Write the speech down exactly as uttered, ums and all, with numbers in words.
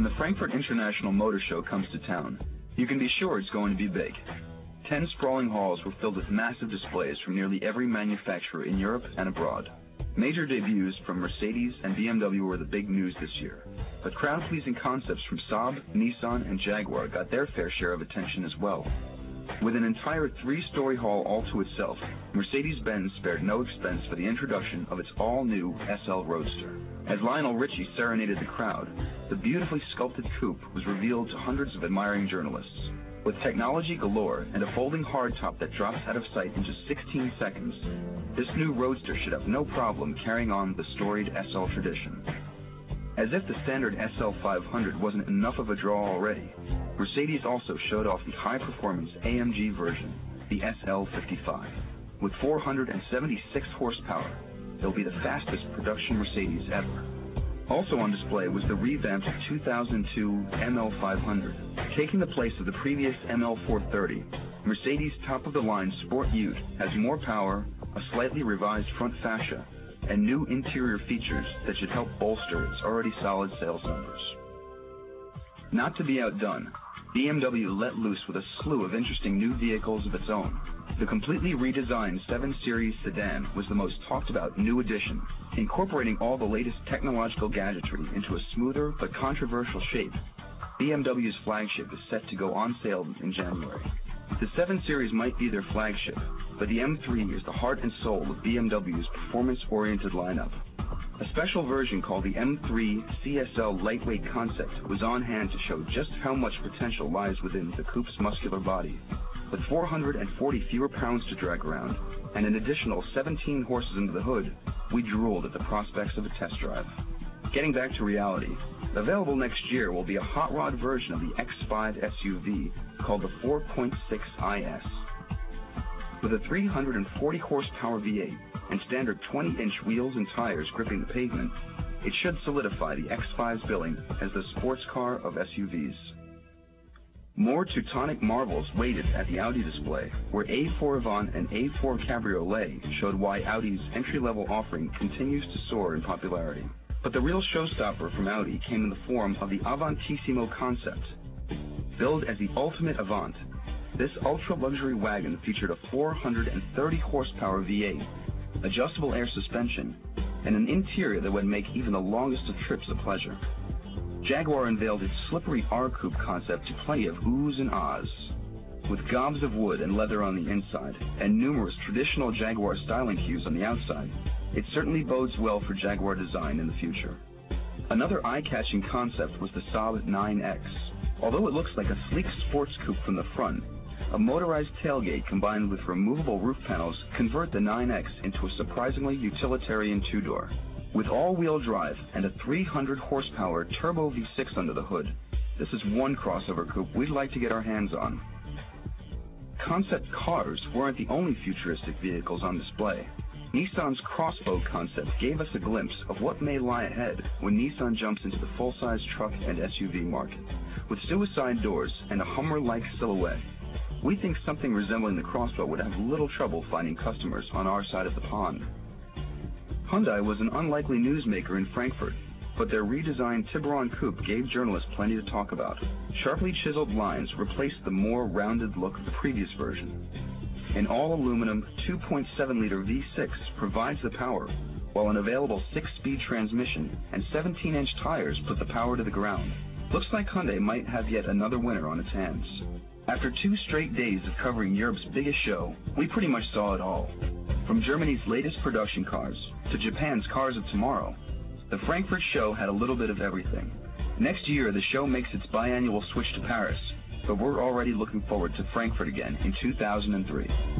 When the Frankfurt International Motor Show comes to town, you can be sure it's going to be big. Ten sprawling halls were filled with massive displays from nearly every manufacturer in Europe and abroad. Major debuts from Mercedes and B M W were the big news this year, but crowd-pleasing concepts from Saab, Nissan, and Jaguar got their fair share of attention as well. With an entire three-story hall all to itself, Mercedes-Benz spared no expense for the introduction of its all-new S L Roadster. As Lionel Richie serenaded the crowd, the beautifully sculpted coupe was revealed to hundreds of admiring journalists. With technology galore and a folding hardtop that drops out of sight in just sixteen seconds, this new Roadster should have no problem carrying on the storied S L tradition. As if the standard S L five hundred wasn't enough of a draw already, Mercedes also showed off the high-performance A M G version, the S L fifty-five. With four hundred seventy-six horsepower, it'll be the fastest production Mercedes ever. Also on display was the revamped two thousand two M L five hundred. Taking the place of the previous M L four thirty, Mercedes' top-of-the-line Sport Ute has more power, a slightly revised front fascia, and new interior features that should help bolster its already solid sales numbers. Not to be outdone, B M W let loose with a slew of interesting new vehicles of its own. The completely redesigned seven series sedan was the most talked about new addition, incorporating all the latest technological gadgetry into a smoother but controversial shape. B M W's flagship is set to go on sale in January. The seven series might be their flagship, but the M three is the heart and soul of B M W's performance-oriented lineup. A special version called the M three C S L Lightweight Concept was on hand to show just how much potential lies within the coupe's muscular body. With four hundred forty fewer pounds to drag around and an additional seventeen horses under the hood, we drooled at the prospects of a test drive. Getting back to reality, available next year will be a hot rod version of the X five S U V called the four point six I S. With a three hundred forty horsepower V eight and standard twenty inch wheels and tires gripping the pavement, it should solidify the X five's billing as the sports car of S U Vs. More Teutonic marvels waited at the Audi display, where A four Avant and A four Cabriolet showed why Audi's entry-level offering continues to soar in popularity. But the real showstopper from Audi came in the form of the Avantissimo concept. Billed as the ultimate Avant, this ultra-luxury wagon featured a four hundred thirty horsepower V eight, adjustable air suspension, and an interior that would make even the longest of trips a pleasure. Jaguar unveiled its slippery R-Coupe concept to plenty of oohs and ahs. With gobs of wood and leather on the inside, and numerous traditional Jaguar styling cues on the outside, it certainly bodes well for Jaguar design in the future. Another eye-catching concept was the Saab nine X. Although it looks like a sleek sports coupe from the front, a motorized tailgate combined with removable roof panels convert the nine X into a surprisingly utilitarian two-door. With all-wheel drive and a three hundred horsepower turbo V six under the hood, this is one crossover coupe we'd like to get our hands on. Concept cars weren't the only futuristic vehicles on display. Nissan's Crossbow concept gave us a glimpse of what may lie ahead when Nissan jumps into the full-size truck and S U V market. With suicide doors and a Hummer-like silhouette, we think something resembling the Crossbow would have little trouble finding customers on our side of the pond. Hyundai was an unlikely newsmaker in Frankfurt, but their redesigned Tiburon coupe gave journalists plenty to talk about. Sharply chiseled lines replaced the more rounded look of the previous version. An all-aluminum two point seven liter V six provides the power, while an available six-speed transmission and seventeen inch tires put the power to the ground. Looks like Hyundai might have yet another winner on its hands. After two straight days of covering Europe's biggest show, we pretty much saw it all. From Germany's latest production cars to Japan's cars of tomorrow, the Frankfurt show had a little bit of everything. Next year, the show makes its biannual switch to Paris, but we're already looking forward to Frankfurt again in two thousand three.